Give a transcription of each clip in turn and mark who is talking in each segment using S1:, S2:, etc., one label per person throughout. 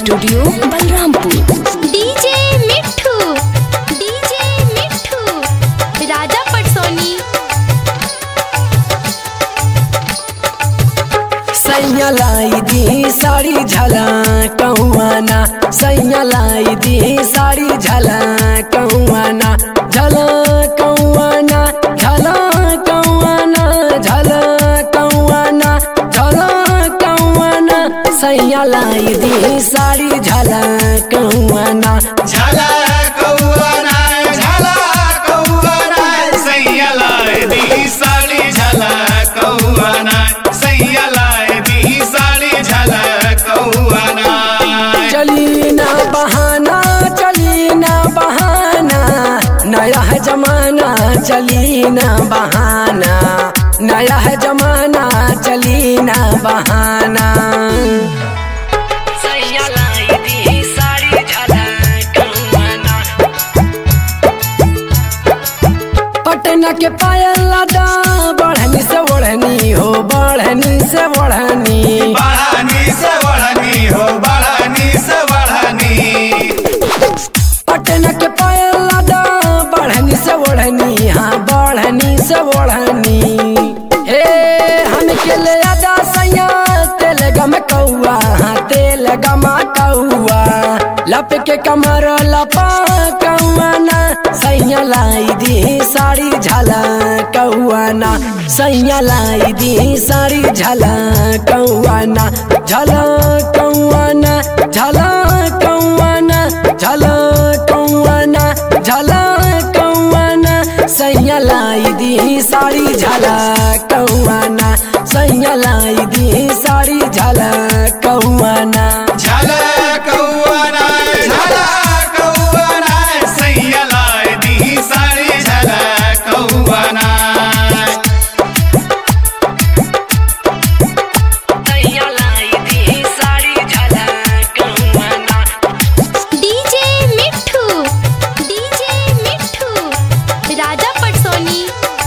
S1: Studio Balrampur.
S2: DJ मिट्ठू राजा पटसोनी।
S3: सैया लाई दी साड़ी झला कहुआना, सैया लाई दी साड़ी झला कहुआना, झला कहुआना, झला कहुआना, झला कहुआना, झला कहुआना, सैया लाई दी साड़ी झला कहुआना,
S4: झला कौआना, झला कौआना, सैया लाई दी साड़ी झला कौआना, सैया लाई दी साड़ी झला कौआना।
S3: चली ना बहाना, चली ना बहाना, नया है जमाना, चली ना बहाना, नया है जमाना, चली ना बहाना। सैया लाई दी साड़ी झला कहुआना, पटना के पायल लादा, बढ़नी से ओढ़नी हो, बढ़नी से ओढ़नी,
S4: बढ़नी से बढ़नी हो, बढ़नी से बढ़नी,
S3: पटना के पायल लादा, बढ़नी से ओढ़नी, हाँ बढ़नी से ओढ़नी। हे हम के ले आदा सैया तेल गम कौआ, हाँ तेल गमा कौआ, लप के कमर लपा कौआना, सैया लाई दी साड़ी झला कौआना, सैया लाई दी साड़ी झला कौआना, झला कौआना, झला कौआना, झला कौआना, झला कौआना, सैया लाई दी साड़ी झला कौआना, सैया लाई दी साड़ी झला कौआना।
S4: झला कौआना, झला कौआना, सैया लाई दी साड़ी झला कौआना।
S3: सैया लाई दी साड़ी झला कौआना,
S2: डीजे मिट्ठू राजा पटसोनी।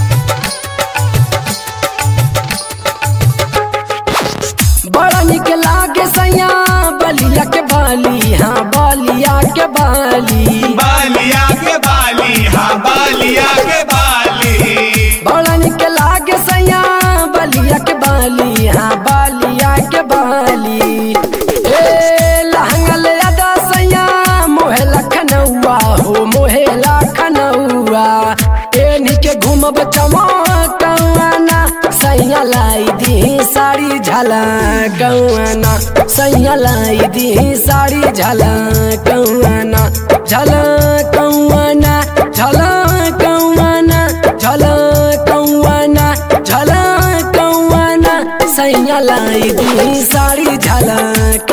S3: बड़ा निक लागे सैया बलिया के बाली, हाँ बलिया के बाली,
S4: बालिया के बाली, हाँ बालिया के बाली,
S3: बड़ा निक लागे सैया बलिया के बाली, हाँ बलिया के बाली। ए लहंगा ले आदा सैया मोहे लखनऊआ हो, मोहे लखनऊआ, ए निके घूमब चमकौआना, सैया लाई दी साड़ी झला कौआना, सैया लाई दी साड़ी झला कौआना, झला कौआना, झला कौआना, झला कौआना, झला कौआना, सैया लाई दी साड़ी झला